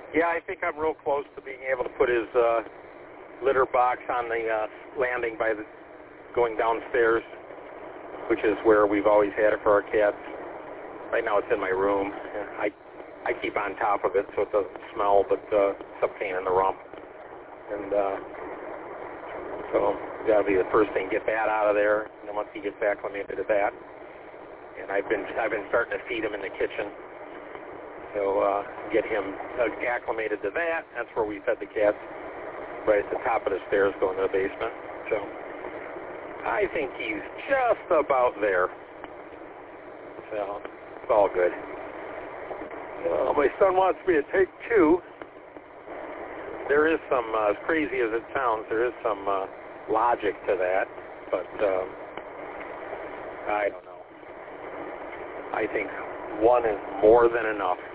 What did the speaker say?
Yeah, I think I'm real close to being able to put his litter box on the landing by the going downstairs, which is where we've always had it for our cats. Right now it's in my room. I keep on top of it so it doesn't smell, but it's a pain in the rump. And so that'll be the first thing, get that out of there. And then once he gets acclimated to that, and I've been starting to feed him in the kitchen. So get him acclimated to that. That's where we fed the cats, right at the top of the stairs going to the basement. So I think he's just about there. So it's all good. My son wants me to take 2. There is some, as crazy as it sounds, there is some logic to that, but I don't know. I think 1 is more than enough.